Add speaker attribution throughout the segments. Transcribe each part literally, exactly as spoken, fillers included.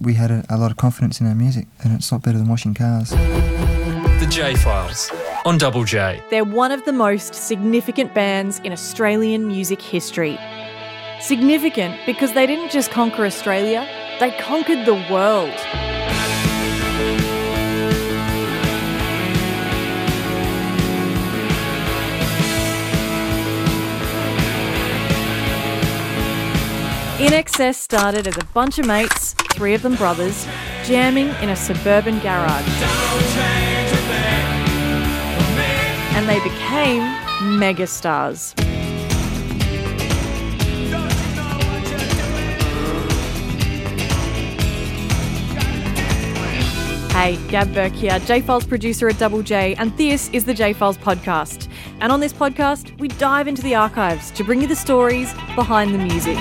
Speaker 1: we had a, a lot of confidence in our music, and it's not better than washing cars.
Speaker 2: The J-Files on Double J.
Speaker 3: They're one of the most significant bands in Australian music history. Significant because they didn't just conquer Australia, they conquered the world. I N X S started as a bunch of mates, three of them brothers, jamming in a suburban garage. And they became megastars. Hey, Gab Burke here, J-Files producer at Double J, and this is the J-Files podcast. And on this podcast, we dive into the archives to bring you the stories behind the music.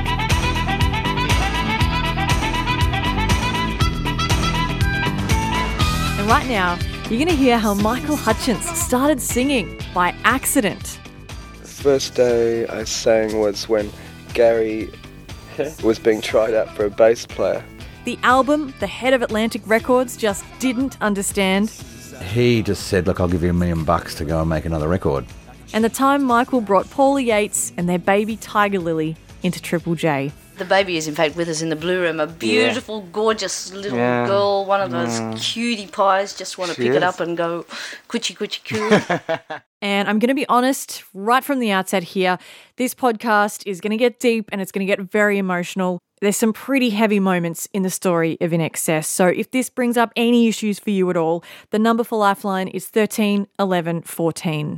Speaker 3: And right now, you're going to hear how Michael Hutchence started singing by accident.
Speaker 4: The first day I sang was when Gary was being tried out for a bass player.
Speaker 3: The album, the head of Atlantic Records just didn't understand.
Speaker 5: He just said, look, I'll give you a million bucks to go and make another record.
Speaker 3: And the time Michael brought Paula Yates and their baby Tiger Lily into Triple J.
Speaker 6: The baby is in fact with us in the blue room, a beautiful, yeah. gorgeous little yeah. girl, one of those mm. cutie pies, just want to pick is. it up and go coochie coochie coo.
Speaker 3: And I'm going to be honest, right from the outset here, this podcast is going to get deep and it's going to get very emotional. There's some pretty heavy moments in the story of I N X S, so if this brings up any issues for you at all, the number for Lifeline is thirteen eleven fourteen.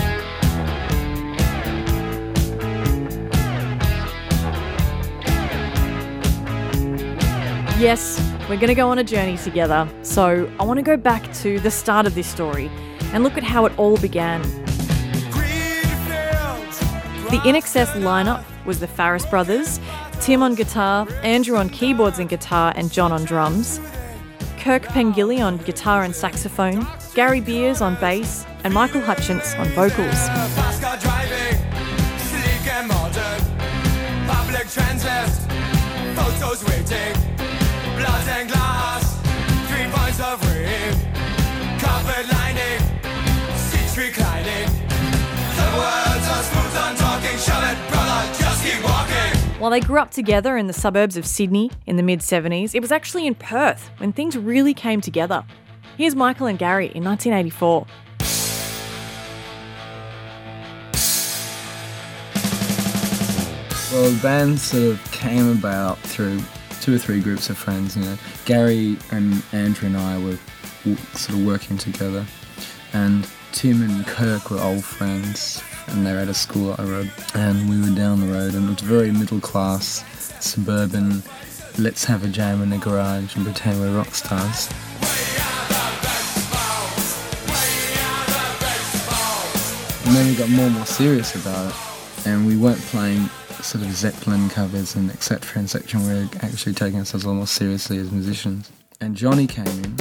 Speaker 3: Yes, we're going to go on a journey together, so I want to go back to the start of this story and look at how it all began. The I N X S lineup was the Farris brothers, Tim on guitar, Andrew on keyboards and guitar, and John on drums, Kirk Pengilly on guitar and saxophone, Gary Beers on bass, and Michael Hutchence on vocals.
Speaker 7: Blood and glass, three points of ring, carpet lining, seats reclining. The words are smooth and talking, shove it, brother, just keep walking.
Speaker 3: While they grew up together in the suburbs of Sydney in the mid seventies, it was actually in Perth when things really came together. Here's Michael and Gary in nineteen eighty-four.
Speaker 8: Well, the band sort of came about through two or three groups of friends, you know. Gary and Andrew and I were w- sort of working together, and Tim and Kirk were old friends, and they were at a school up the road, and we were down the road, and it was very middle class, suburban, let's have a jam in the garage and pretend we're rock stars. And then we got more and more serious about it, and we weren't playing sort of Zeppelin covers and et cetera, et cetera. We were actually taking ourselves a lot more seriously as musicians. And Johnny came in.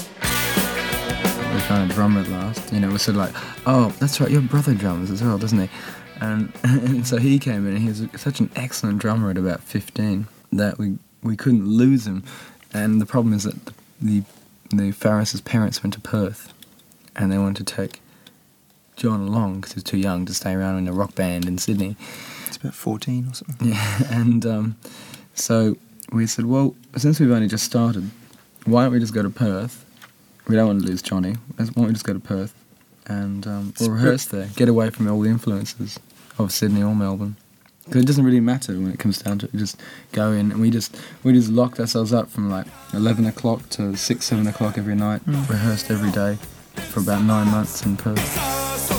Speaker 8: We found a drummer at last. You know, we sort of like, oh, that's right, your brother drums as well, doesn't he? And, and so he came in, and he was such an excellent drummer at about fifteen that we, we couldn't lose him. And the problem is that the the, the Farris' parents went to Perth, and they wanted to take John along because he was too young to stay around in a rock band in Sydney.
Speaker 1: About fourteen or something.
Speaker 8: Yeah, and um, so we said, well, since we've only just started, why don't we just go to Perth? We don't want to lose Johnny. Why don't we just go to Perth and um, we'll rehearse there, get away from all the influences of Sydney or Melbourne. Because it doesn't really matter when it comes down to it. We just go in and we just we just locked ourselves up from like eleven o'clock to six, seven o'clock every night. Mm. Rehearsed every day for about nine months in Perth.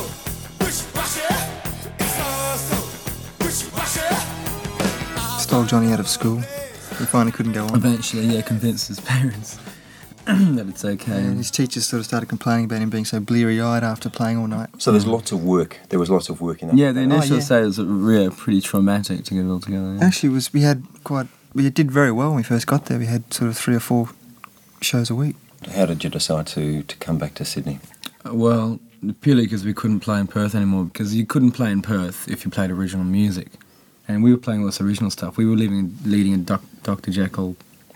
Speaker 1: Stole Johnny out of school. He finally couldn't go on.
Speaker 8: Eventually, yeah, convinced his parents that it's okay.
Speaker 1: Yeah, and his teachers sort of started complaining about him being so bleary-eyed after playing all night.
Speaker 9: So there's lots of work. There was lots of work in that.
Speaker 8: Yeah, the initial
Speaker 1: oh, yeah.
Speaker 8: stage was yeah, pretty traumatic to get it all together. Yeah.
Speaker 1: Actually, was we had quite we did very well when we first got there. We had sort of three or four shows a week.
Speaker 9: How did you decide to, to come back to Sydney?
Speaker 8: Uh, well, purely because we couldn't play in Perth anymore. Because you couldn't play in Perth if you played original music. And we were playing all this original stuff. We were leading, leading a Doc, Doctor Jekyll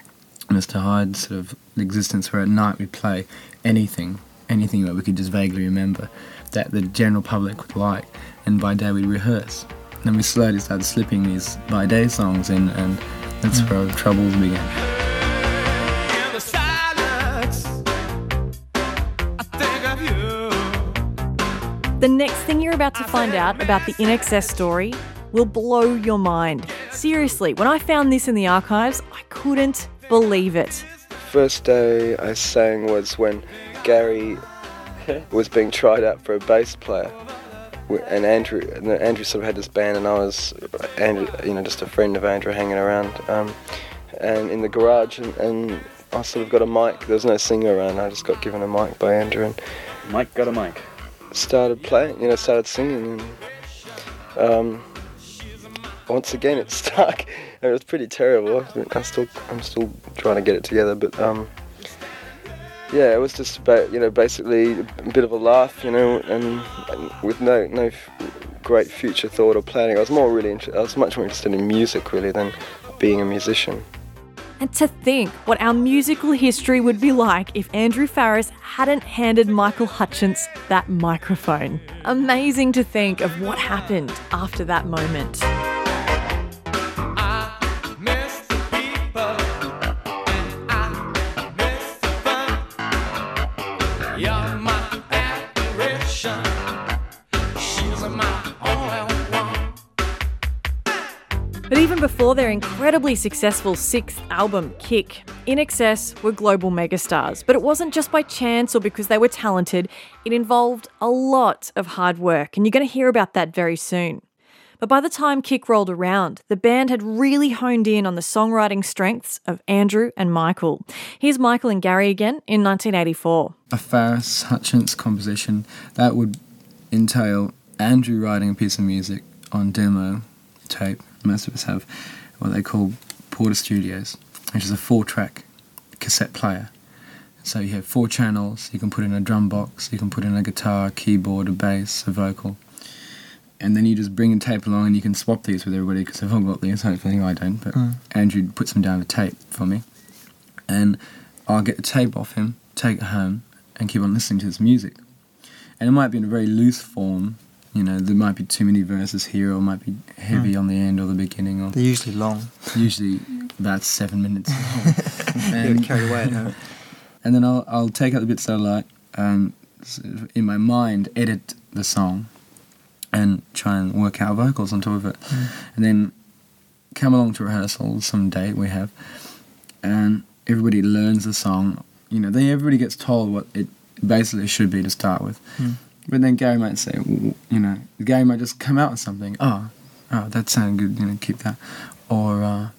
Speaker 8: Mister Hyde sort of existence where at night we play anything, anything that we could just vaguely remember that the general public would like, and by day we'd rehearse. And then we slowly started slipping these by day songs in, and that's mm. where the troubles began.
Speaker 7: In the silence, I think of you.
Speaker 3: The next thing you're about to find out about the I N X S story will blow your mind. Seriously, when I found this in the archives, I couldn't believe it.
Speaker 4: First day I sang was when Gary was being tried out for a bass player, and Andrew, and Andrew sort of had this band, and I was, Andrew, you know, just a friend of Andrew hanging around, um, and in the garage, and, and I sort of got a mic. There was no singer around. I just got given a mic by Andrew, and
Speaker 10: Mike got a mic.
Speaker 4: Started playing, you know, started singing, and um, once again it stuck. It was pretty terrible. I still, I'm still trying to get it together, but um, yeah, it was just about, you know, basically a bit of a laugh, you know, and, and with no no f- great future thought or planning. I was more really, inter- I was much more interested in music really than being a musician.
Speaker 3: And to think what our musical history would be like if Andrew Farriss hadn't handed Michael Hutchence that microphone. Amazing to think of what happened after that moment. But even before their incredibly successful sixth album, Kick, I N X S were global megastars. But it wasn't just by chance or because they were talented. It involved a lot of hard work, and you're going to hear about that very soon. But by the time Kick rolled around, the band had really honed in on the songwriting strengths of Andrew and Michael. Here's Michael and Gary again in nineteen eighty-four.
Speaker 8: A Farriss Hutchence composition, that would entail Andrew writing a piece of music on demo tape. Most of us have what they call Porter Studios, which is a four-track cassette player. So you have four channels, you can put in a drum box, you can put in a guitar, keyboard, a bass, a vocal, and then you just bring a tape along and you can swap these with everybody because they've all got these. Hopefully I don't, but mm. Andrew puts them down to tape for me, and I'll get the tape off him, take it home, and keep on listening to his music. And it might be in a very loose form. You know, there might be too many verses here, or it might be heavy mm. on the end or the beginning. Or
Speaker 1: they're usually long.
Speaker 8: Usually about seven minutes long.
Speaker 1: And, you get carried away at home.
Speaker 8: And then I'll I'll take out the bits that I like, um, in my mind, edit the song, and try and work out vocals on top of it. Mm. And then come along to rehearsal some date we have, and everybody learns the song. You know, then everybody gets told what it basically should be to start with. Mm. But then Gary might say, you know, Gary might just come out with something. Oh, oh, that sounded good. You know, keep that. Or uh,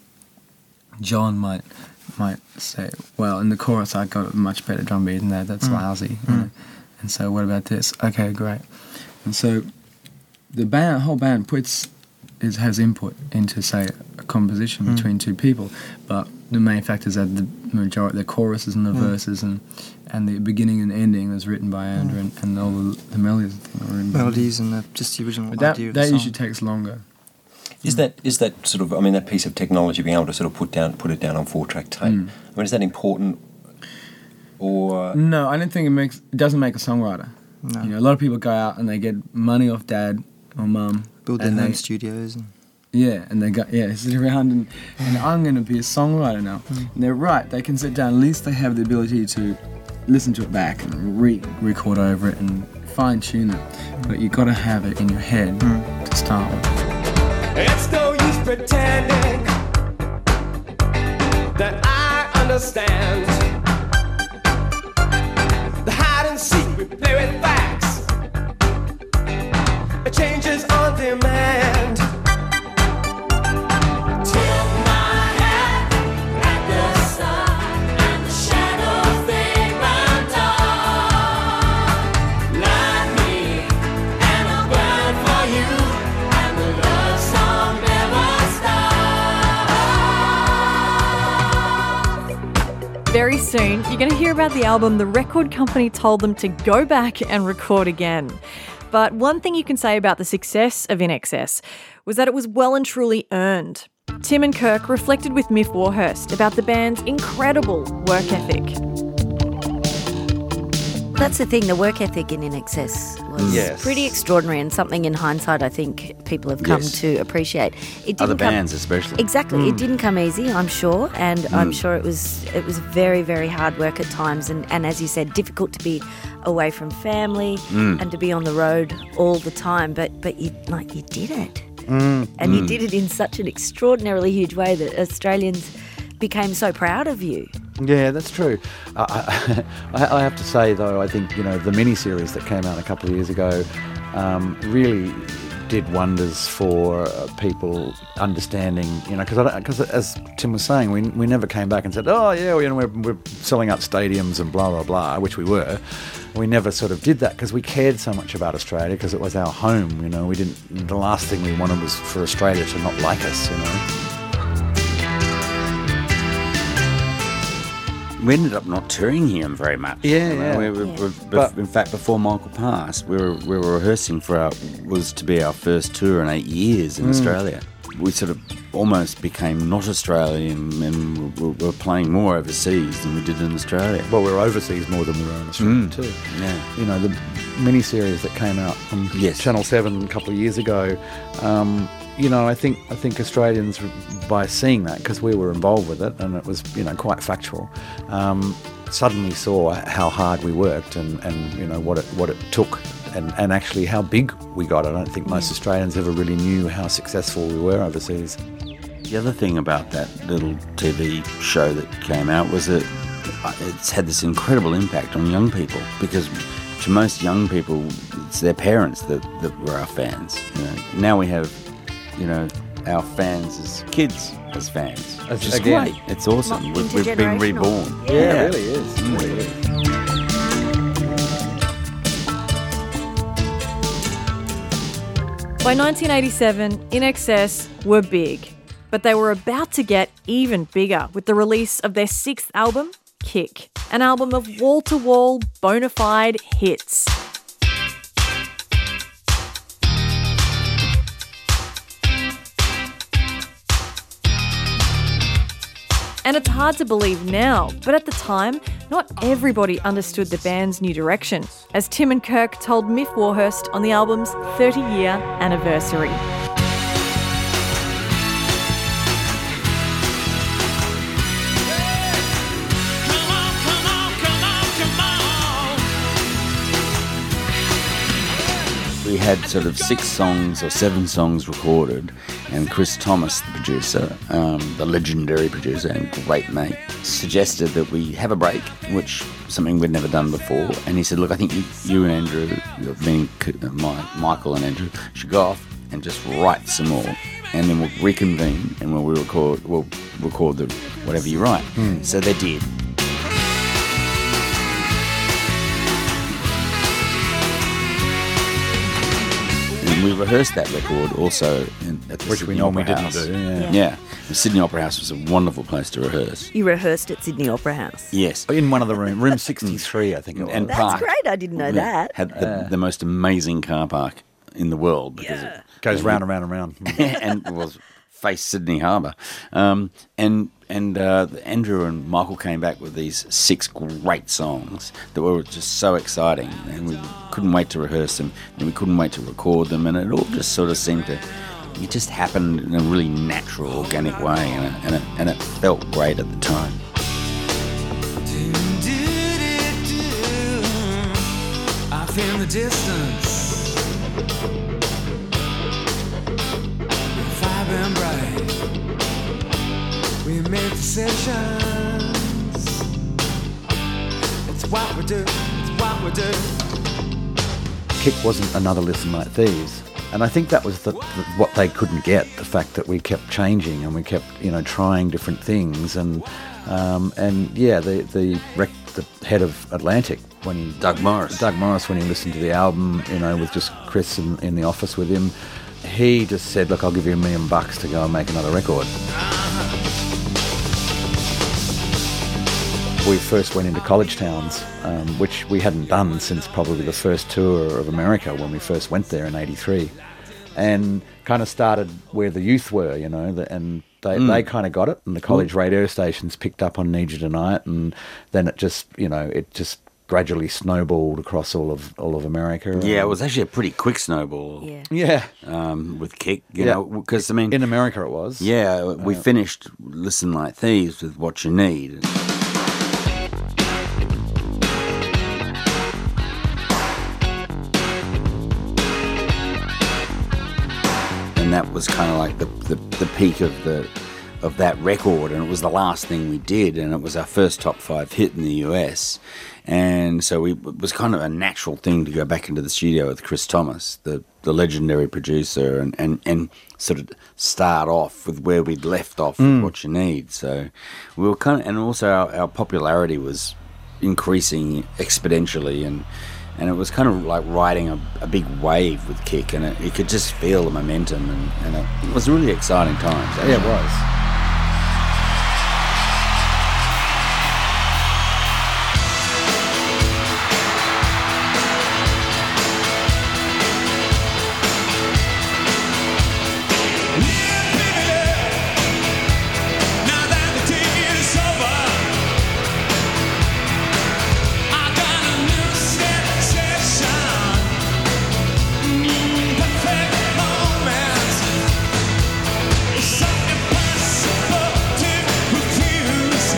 Speaker 8: John might might say, well, in the chorus I got a much better drum beat than that. That's mm. lousy. You know? Mm. And so what about this? Okay, great. And so the band, whole band puts is has input into, say, a composition mm. between two people, but the main factor is that the majority, the choruses and the mm. verses and and the beginning and ending was written by Andrew, mm. and, and all the, the melodies are written by
Speaker 1: melodies and the, just the original
Speaker 8: but that,
Speaker 1: idea of
Speaker 8: that
Speaker 1: the song.
Speaker 8: usually takes longer.
Speaker 9: Is mm. that is that sort of, I mean, that piece of technology, being able to sort of put down put it down on four track tape? Mm. I mean, is that important? Or
Speaker 8: no, I don't think it makes it doesn't make a songwriter. No. You know, a lot of people go out and they get money off dad or mum,
Speaker 1: build their home studios, and
Speaker 8: yeah, and they go yeah sit around and, and I'm going to be a songwriter now. Mm. And they're right. They can sit down. At least they have the ability to listen to it back and re-record over it and fine tune it. Mm. But you got to have it in your head mm. to start with.
Speaker 7: It's no use pretending that I understand. The hide and seek, we play with facts. It changes on demand. Tilt my hat at the sun, and the shadows they run tall. Light me, and I'll burn for you, and the love song never stops.
Speaker 3: Very soon, you're going to hear about the album the record company told them to go back and record again. But one thing you can say about the success of I N X S was that it was well and truly earned. Tim and Kirk reflected with Miff Warhurst about the band's incredible work ethic.
Speaker 10: That's the thing, the work ethic in I N Excess was
Speaker 5: Yes.
Speaker 10: pretty extraordinary, and something in hindsight I think people have come
Speaker 5: Yes.
Speaker 10: to appreciate. It didn't
Speaker 5: Other
Speaker 10: come,
Speaker 5: bands especially.
Speaker 10: Exactly. It didn't come easy, I'm sure, and I'm
Speaker 5: Mm.
Speaker 10: sure it was it was very, very hard work at times, and, and as you said, difficult to be away from family
Speaker 5: Mm.
Speaker 10: and to be on the road all the time. But but you like you did it,
Speaker 5: Mm.
Speaker 10: and you
Speaker 5: Mm.
Speaker 10: did it in such an extraordinarily huge way that Australians became so proud of you.
Speaker 5: Yeah, that's true. Uh, I, I I have to say, though, I think, you know, the mini-series that came out a couple of years ago um, really did wonders for uh, people understanding, you know, because as Tim was saying, we we never came back and said, oh, yeah, you know, we're, we're selling out stadiums and blah, blah, blah, which we were. We never sort of did that because we cared so much about Australia because it was our home, you know. We didn't, the last thing we wanted was for Australia to not like us, you know.
Speaker 11: We ended up not touring here very much.
Speaker 5: Yeah,
Speaker 11: You know,
Speaker 5: yeah.
Speaker 11: We, we,
Speaker 5: Yeah.
Speaker 11: we,
Speaker 5: But-
Speaker 11: in fact, before Michael passed, we were we were rehearsing for our was to be our first tour in eight years in
Speaker 5: Mm.
Speaker 11: Australia. We sort of almost became not Australian, and we we were playing more overseas than we did in Australia.
Speaker 5: Well, we were overseas more than we were in Australia
Speaker 11: Mm.
Speaker 5: too.
Speaker 11: Yeah.
Speaker 5: You know, the mini-series that came out on
Speaker 11: Yes.
Speaker 5: Channel seven a couple of years ago, um, you know, I think I think Australians, by seeing that, because we were involved with it, and it was, you know, quite factual, um, suddenly saw how hard we worked and, and you know, what it what it took, and, and actually how big we got. I don't think most Australians ever really knew how successful we were overseas.
Speaker 11: The other thing about that little T V show that came out was that it's had this incredible impact on young people, because to most young people, it's their parents that, that were our fans. You know, now we have, you know, our fans as kids as fans, which is
Speaker 5: Again.
Speaker 11: great. It's awesome.
Speaker 10: Like
Speaker 11: We've, we've been
Speaker 10: intergenerational.
Speaker 11: reborn.
Speaker 10: Yeah.
Speaker 5: Yeah, it really is. It really is.
Speaker 3: By nineteen eighty-seven, I N Excess were big, but they were about to get even bigger with the release of their sixth album, Kick, an album of wall-to-wall, bona fide hits. And it's hard to believe now, but at the time, not everybody understood the band's new direction, as Tim and Kirk told Miff Warhurst on the album's thirty-year anniversary.
Speaker 11: We had sort of six songs or seven songs recorded, and Chris Thomas, the producer, um, the legendary producer and great mate, suggested that we have a break, which was something we'd never done before. And he said, look, I think you, you and Andrew, meaning my, Michael and Andrew, should go off and just write some more, and then we'll reconvene and we'll record, we'll record the whatever you write.
Speaker 5: Hmm.
Speaker 11: So they did. And we rehearsed that record also in, at the
Speaker 5: Which we
Speaker 11: Sydney
Speaker 5: normally
Speaker 11: Opera
Speaker 5: didn't
Speaker 11: House.
Speaker 5: do, yeah.
Speaker 11: yeah. yeah. The Sydney Opera House was a wonderful place to rehearse.
Speaker 10: You rehearsed at Sydney Opera House.
Speaker 11: Yes.
Speaker 5: In one of the rooms, room sixty-three, I think it was.
Speaker 11: And
Speaker 10: That's
Speaker 11: park.
Speaker 10: great. I didn't know that.
Speaker 11: Had the, the most amazing car park in the world because it
Speaker 5: Goes round and round and round.
Speaker 11: and it was face Sydney Harbour. Um, and and uh, Andrew and Michael came back with these six great songs that were just so exciting, and we couldn't wait to rehearse them, and we couldn't wait to record them, and it all just sort of seemed to, it just happened in a really natural, organic way, and it, and it, and it felt great at the time.
Speaker 7: I feel the distance. Vibrant bright. We make decisions. It's what we do. It's what we do.
Speaker 5: Kick wasn't another Listen Like Thieves. And I think that was the, the, what they couldn't get, the fact that we kept changing and we kept, you know, trying different things. And, um, and yeah, the the, rec- the head of Atlantic, when he...
Speaker 11: Doug Morris.
Speaker 5: Doug Morris, when he listened to the album, you know, with just Chris in, in the office with him, he just said, look, I'll give you a million bucks to go and make another record. We first went into college towns, um, which we hadn't done since probably the first tour of America when we first went there in eighty-three, and kind of started where the youth were, you know, the, and They
Speaker 11: Mm.
Speaker 5: they kind of got it, and the college radio stations picked up on Need You Tonight, and then it just, you know, it just gradually snowballed across all of all of America.
Speaker 11: Yeah, it
Speaker 5: and-
Speaker 11: was actually a pretty quick snowball.
Speaker 10: Yeah.
Speaker 5: Yeah.
Speaker 11: Um, with Kick, you
Speaker 5: Yeah.
Speaker 11: know, because I mean,
Speaker 5: In America it was.
Speaker 11: yeah, we
Speaker 5: Uh,
Speaker 11: finished Listen Like Thieves with What You Need. And that was kind of like the, the, the peak of the of that record, and it was the last thing we did, and it was our first top five hit in the U S. And so we, it was kind of a natural thing to go back into the studio with Chris Thomas, the, the legendary producer, and, and, and sort of start off with where we'd left off
Speaker 5: Mm.
Speaker 11: with What You Need. So we were kind of, and also our, our popularity was increasing exponentially, and and it was kind of like riding a, a big wave with Kick, and it, you could just feel the momentum, and, and it, it was really exciting times. Actually.
Speaker 5: Yeah, it was.
Speaker 7: Now that the ticket is over, I got a new sensation. Mm, perfect moment. It's so impossible to refuse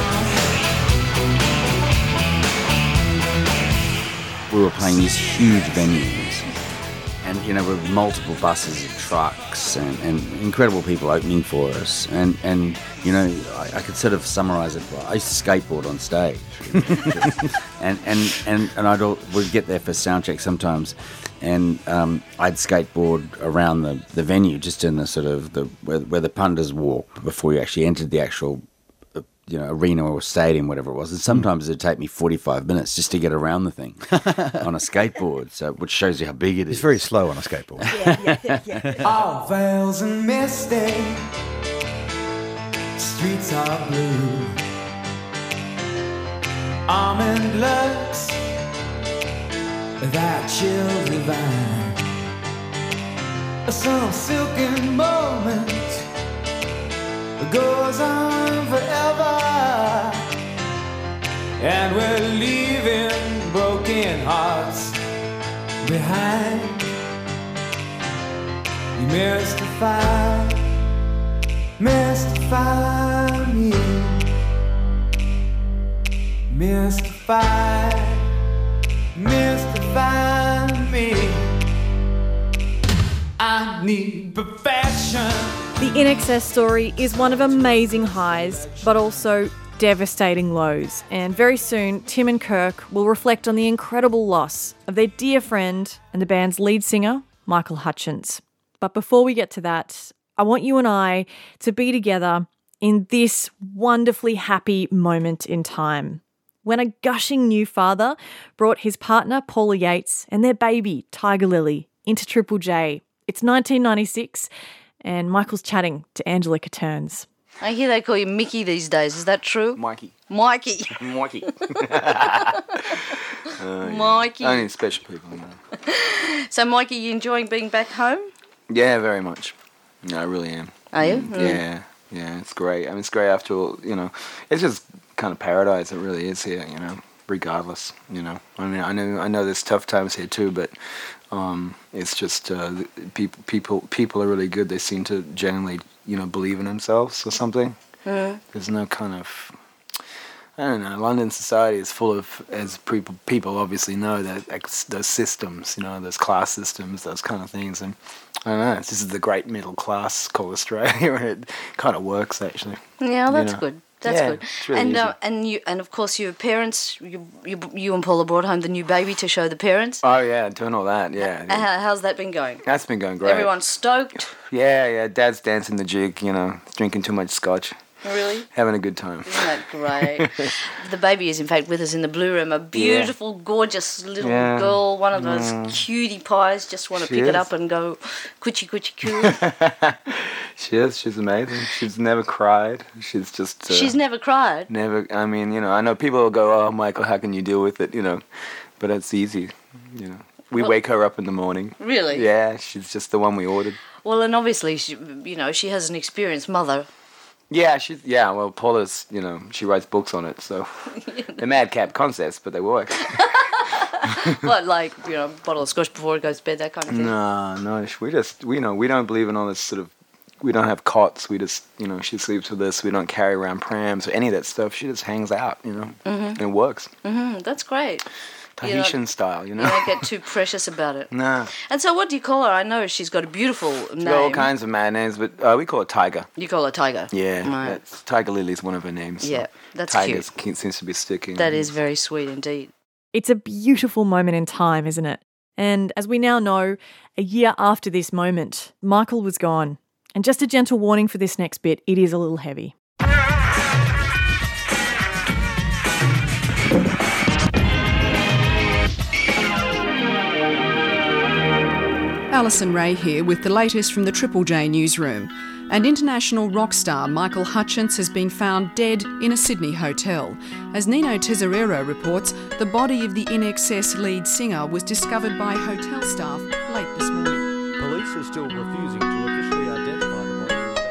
Speaker 7: now.
Speaker 11: We were playing these huge venues, and you know, with multiple buses and trucks, and, and incredible people opening for us, and and you know, I, I could sort of summarize it. I used to skateboard on stage, and and and and I'd all, would get there for sound check sometimes, and um, I'd skateboard around the, the venue, just in the sort of the where, where the punters walk before you actually entered the actual, uh, you know, arena or stadium, whatever it was. And sometimes it'd take me forty-five minutes just to get around the thing on a skateboard, so which shows you how big it is.
Speaker 5: It's very slow on a skateboard.
Speaker 10: Yeah, yeah, yeah, yeah.
Speaker 7: All veils and misty, streets are blue. Almond looks, that chill divine. Some silken moment goes on forever, and we're leaving broken hearts behind. You mystify, mystify me, mystify, mystify me. I need perfection.
Speaker 3: The I N X S story is one of amazing highs, but also devastating lows. And very soon, Tim and Kirk will reflect on the incredible loss of their dear friend and the band's lead singer, Michael Hutchence. But before we get to that, I want you and I to be together in this wonderfully happy moment in time, when a gushing new father brought his partner, Paula Yates, and their baby, Tiger Lily, into Triple J. It's nineteen ninety-six, and Michael's chatting to Angelica Turns.
Speaker 6: I hear they call you Mickey these days. Is that true?
Speaker 12: Mikey.
Speaker 6: Mikey.
Speaker 12: Mikey.
Speaker 6: Mikey.
Speaker 12: Only special people, you know.
Speaker 6: So, Mikey, you enjoying being back home?
Speaker 12: Yeah, very much. No, I really am.
Speaker 6: Are you?
Speaker 12: Mm, Yeah, yeah, it's great. I mean, it's great after all, you know. It's just kind of paradise. It really is here, you know, regardless, you know. I mean, I know, I know there's tough times here too, but um, it's just uh, people, people, people are really good. They seem to genuinely, you know, believe in themselves or something.
Speaker 6: Mm.
Speaker 12: There's no kind of, I don't know. London society is full of, as people people obviously know, that ex- those systems, you know, those class systems, those kind of things. And I don't know. This is the great middle class called Australia, and it kind of works actually.
Speaker 6: Yeah,
Speaker 12: you
Speaker 6: that's
Speaker 12: know.
Speaker 6: good. That's
Speaker 12: Yeah,
Speaker 6: good.
Speaker 12: it's really
Speaker 6: and
Speaker 12: easy.
Speaker 6: uh, and you and of course your parents, you, you you and Paula brought home the new baby to show the parents.
Speaker 12: Oh yeah, doing all that. Yeah,
Speaker 6: Uh, how, how's that been going?
Speaker 12: that's been going great.
Speaker 6: Everyone's stoked.
Speaker 12: Yeah, yeah. Dad's dancing the jig. You know, drinking too much scotch.
Speaker 6: Really?
Speaker 12: Having a good time.
Speaker 6: Isn't that great? The baby is in fact with us in the blue room. A beautiful, gorgeous little
Speaker 12: Yeah.
Speaker 6: girl. One of those
Speaker 12: Mm.
Speaker 6: cutie pies. Just want to
Speaker 12: She
Speaker 6: pick it
Speaker 12: is.
Speaker 6: up and go, coochie coochie coo.
Speaker 12: She is. She's amazing. She's never cried. She's just. Uh,
Speaker 6: She's never cried.
Speaker 12: Never. I mean, you know, I know people will go, "Oh, Michael, how can you deal with it?" You know, but it's easy. You know. we
Speaker 6: Well-
Speaker 12: wake her up in the morning.
Speaker 6: Really?
Speaker 12: Yeah, she's just the one we ordered.
Speaker 6: Well, and obviously, she, you know, she has an experienced mother.
Speaker 12: Yeah, she's yeah. Well, Paula's, you know, she writes books on it, so they're madcap concepts, but they work.
Speaker 6: What, like, you know, bottle of scotch before it goes to bed, that kind of thing?
Speaker 12: No, no, we just we you know we don't believe in all this sort of. We don't have cots. We just, you know, she sleeps with us. We don't carry around prams or any of that stuff. She just hangs out, you know,
Speaker 6: Mhm.
Speaker 12: and it works.
Speaker 6: hmm That's great. You don't-
Speaker 12: Tahitian style, you know.
Speaker 6: You don't get too precious about it.
Speaker 12: Nah.
Speaker 6: And so what do you call her? I know she's got a beautiful
Speaker 12: She's
Speaker 6: name.
Speaker 12: got all kinds of mad names, but uh, we call her Tiger.
Speaker 6: You call her Tiger?
Speaker 12: Yeah,
Speaker 6: Right.
Speaker 12: that's, Tiger Lily's one of her names. so
Speaker 6: Yeah, that's
Speaker 12: Tiger's
Speaker 6: cute.
Speaker 12: seems to be sticking.
Speaker 6: That is very sweet indeed.
Speaker 3: It's a beautiful moment in time, isn't it? And as we now know, a year after this moment, Michael was gone. And just a gentle warning for this next bit, it is a little heavy.
Speaker 13: Alison Ray here with the latest from the Triple J newsroom. And international rock star Michael Hutchence has been found dead in a Sydney hotel. As Nino Tesorero reports, the body of the I N X S lead singer was discovered by hotel staff late this morning.
Speaker 5: Police are still refusing to officially identify the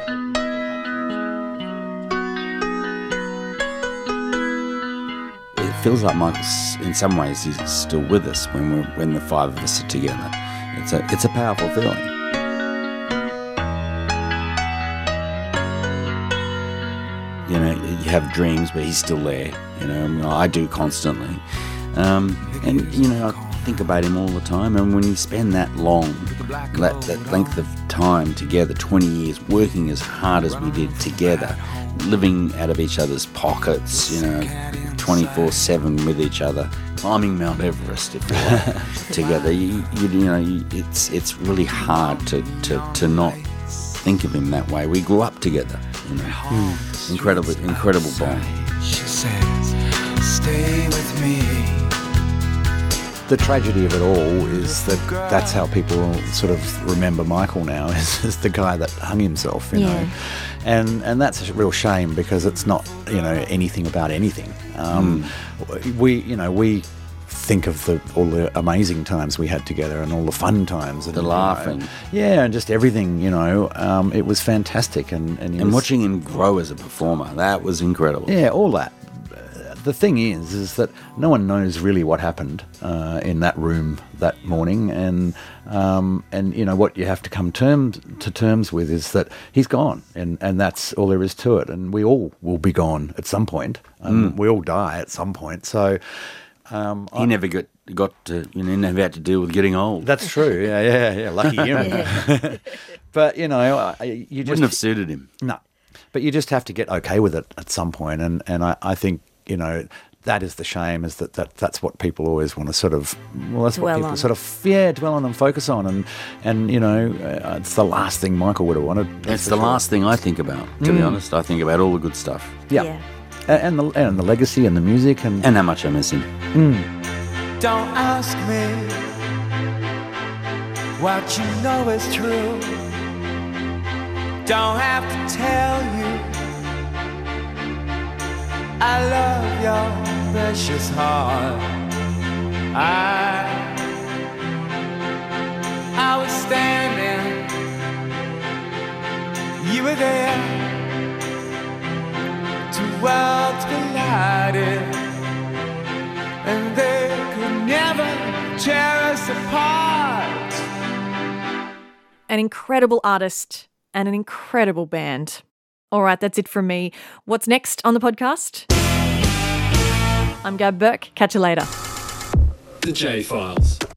Speaker 5: body.
Speaker 11: It feels like Michael's, in some ways, he's still with us when we're when the five of us are together. It's a it's a powerful feeling. You know, you have dreams, but he's still there. You know, I, mean, I do constantly, um, and you know, I think about him all the time. And when you spend that long, that that length of time together, twenty years, working as hard as we did together, living out of each other's pockets, you know, twenty-four seven with each other, climbing Mount Everest if you want, together. You, you, you know, you, it's it's really hard to, to, to not think of him that way. We grew up together, you know. Mm. Incredible, incredible bond.
Speaker 7: She says, stay with me.
Speaker 5: The tragedy of it all is that that's how people sort of remember Michael now, is, is the guy that hung himself, you
Speaker 3: Yeah.
Speaker 5: know. And and that's a real shame because it's not, you know, anything about anything. Um,
Speaker 11: Mm.
Speaker 5: We, you know, we think of the all the amazing times we had together and all the fun times. And,
Speaker 11: The
Speaker 5: you know,
Speaker 11: laughing.
Speaker 5: yeah, and just everything, you know. Um, it was fantastic. And, and, he
Speaker 11: And
Speaker 5: was-
Speaker 11: watching him grow as a performer, that was incredible.
Speaker 5: yeah, all that. The thing is, is that no one knows really what happened uh, in that room that morning, and um, and you know what you have to come terms to terms with is that he's gone, and, and that's all there is to it. And we all will be gone at some point. Um,
Speaker 11: Mm.
Speaker 5: We all die at some point. So um,
Speaker 11: He never got got to, you know, never had to deal with getting old.
Speaker 5: that's true. Yeah, yeah, yeah. Lucky him. But you know, I- you just
Speaker 11: Wouldn't have suited him.
Speaker 5: No, but you just have to get okay with it at some point, and and I, I think you know that is the shame, is that, that that's what people always want to sort of well that's
Speaker 10: Dwell
Speaker 5: what people
Speaker 10: on.
Speaker 5: sort of yeah dwell on and focus on, and and you know uh, it's the last thing Michael would have wanted. that's
Speaker 11: It's
Speaker 5: for
Speaker 11: the
Speaker 5: sure.
Speaker 11: last thing I think about, to be
Speaker 5: Mm.
Speaker 11: honest. I think about all the good stuff.
Speaker 5: Yeah, A- and the and the legacy and the music and
Speaker 11: And how much I miss him.
Speaker 5: Mm.
Speaker 7: Don't ask me what you know is true. Don't have to tell you I love your precious heart. I I was standing, you were there. Two worlds collided, and they could never tear us apart.
Speaker 3: An incredible artist and an incredible band. All right, that's it from me. What's next on the podcast? I'm Gab Burke. Catch you later.
Speaker 2: The J Files.